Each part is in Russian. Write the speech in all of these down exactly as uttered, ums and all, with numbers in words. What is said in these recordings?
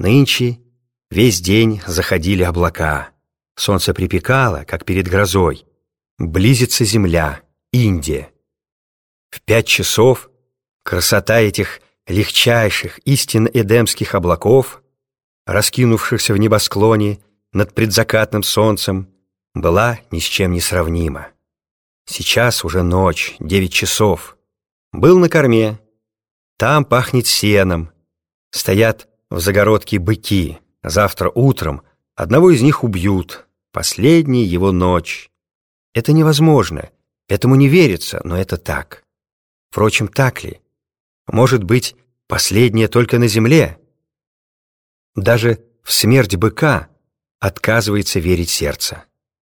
Нынче весь день заходили облака. Солнце припекало, как перед грозой. Близится земля, Индия. В пять часов красота этих легчайших, истинно эдемских облаков, раскинувшихся в небосклоне над предзакатным солнцем, была ни с чем не сравнима. Сейчас уже ночь, девять часов. Был на корме. Там пахнет сеном. Стоят в загородке быки. Завтра утром одного из них убьют. Последняя его ночь. Это невозможно. Этому не верится, но это так. Впрочем, так ли? Может быть, последняя только на земле? Даже в смерть быка отказывается верить сердце.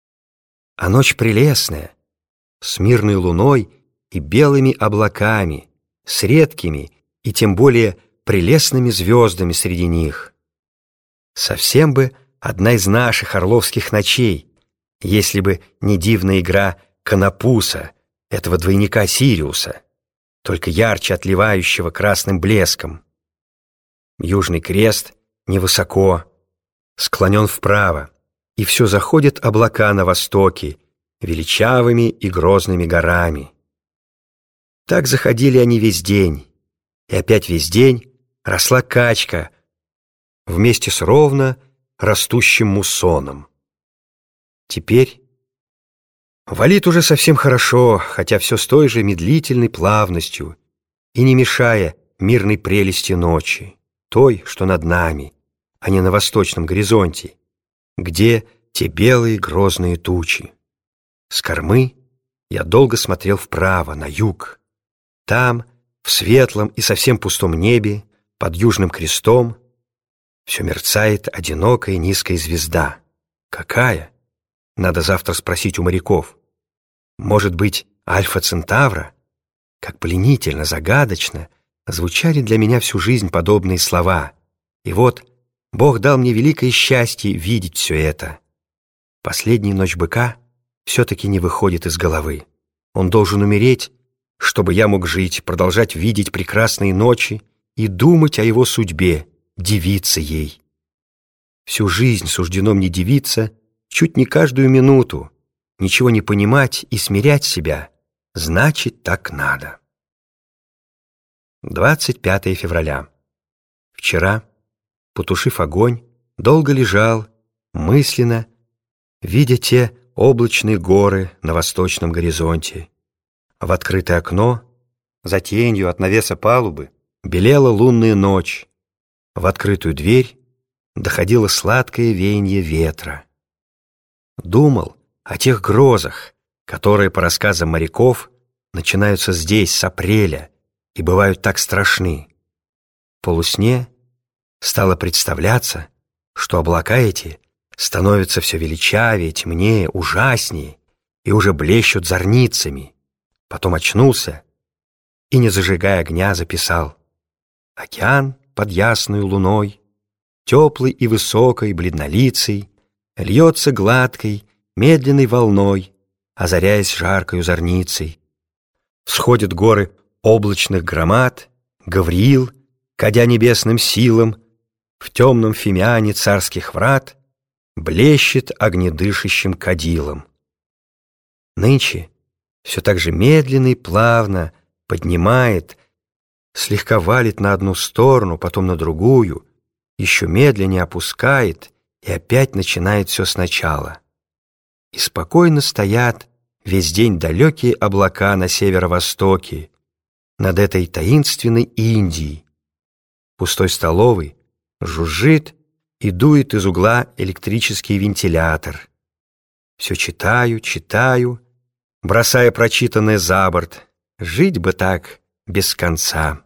А ночь прелестная, с мирной луной и белыми облаками, с редкими и тем более прелестными звездами среди них. Совсем бы одна из наших орловских ночей, если бы не дивная игра Конопуса, этого двойника Сириуса, только ярче отливающего красным блеском. Южный крест невысоко, склонен вправо, и все заходят облака на востоке, величавыми и грозными горами. Так заходили они весь день, и опять весь день росла качка вместе с ровно растущим муссоном. Теперь валит уже совсем хорошо, хотя все с той же медлительной плавностью и не мешая мирной прелести ночи, той, что над нами, а не на восточном горизонте, где те белые грозные тучи. С кормы я долго смотрел вправо, на юг. Там, в светлом и совсем пустом небе, под южным крестом, все мерцает одинокая низкая звезда. Какая? Надо завтра спросить у моряков. Может быть, Альфа Центавра? Как пленительно, загадочно звучали для меня всю жизнь подобные слова. И вот Бог дал мне великое счастье видеть все это. Последняя ночь быка все-таки не выходит из головы. Он должен умереть, чтобы я мог жить, продолжать видеть прекрасные ночи и думать о его судьбе, дивиться ей. Всю жизнь суждено мне дивиться чуть не каждую минуту, ничего не понимать и смирять себя, значит, так надо. двадцать пятое февраля. Вчера, потушив огонь, долго лежал, мысленно, видя те облачные горы на восточном горизонте. В открытое окно, за тенью от навеса палубы, белела лунная ночь. В открытую дверь доходило сладкое веяние ветра. Думал о тех грозах, которые, по рассказам моряков, начинаются здесь с апреля и бывают так страшны. В полусне стало представляться, что облака эти становятся все величавее, темнее, ужаснее и уже блещут зорницами. Потом очнулся и, не зажигая огня, записал: «Океан под ясною луной, теплый и высокой, бледнолицей, льется гладкой, медленной волной, озаряясь жаркою зорницей. Всходят горы облачных громад, Гавриил, кадя небесным силам, в темном фимиане царских врат блещет огнедышащим кадилом». Нынче все так же медленно и плавно поднимает, слегка валит на одну сторону, потом на другую, еще медленнее опускает и опять начинает все сначала. И спокойно стоят весь день далекие облака на северо-востоке, над этой таинственной Индией. В пустой столовой жужжит и дует из угла электрический вентилятор. Все читаю, читаю, бросая прочитанное за борт. Жить бы так без конца.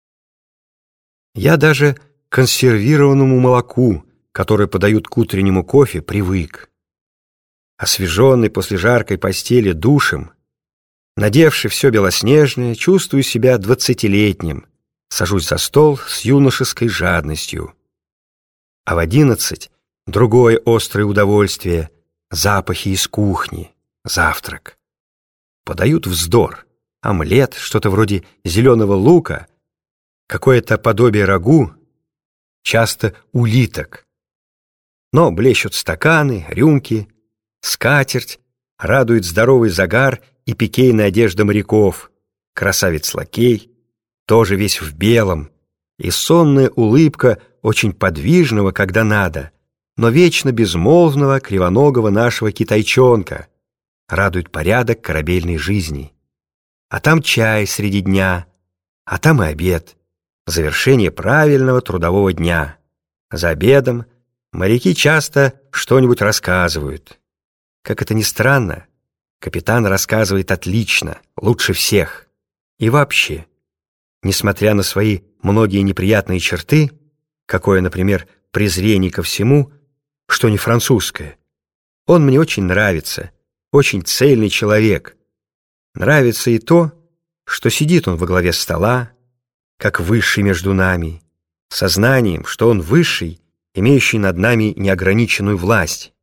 Я даже к консервированному молоку, которое подают к утреннему кофе, привык. Освеженный после жаркой постели душем, надевший все белоснежное, чувствую себя двадцатилетним, сажусь за стол с юношеской жадностью. А в одиннадцать другое острое удовольствие — запахи из кухни, завтрак. Подают вздор, омлет, что-то вроде зеленого лука, какое-то подобие рагу, часто улиток. Но блещут стаканы, рюмки, скатерть, радует здоровый загар и пикейная одежда моряков, красавец-лакей, тоже весь в белом, и сонная улыбка очень подвижного, когда надо, но вечно безмолвного кривоногого нашего китайчонка радует порядок корабельной жизни. А там чай среди дня, а там и обед, завершение правильного трудового дня. За обедом моряки часто что-нибудь рассказывают. Как это ни странно, капитан рассказывает отлично, лучше всех. И вообще, несмотря на свои многие неприятные черты, какое, например, презрение ко всему, что не французское, он мне очень нравится, очень цельный человек. Нравится и то, что сидит он во главе стола, как высший между нами, сознанием, что он высший, имеющий над нами неограниченную власть.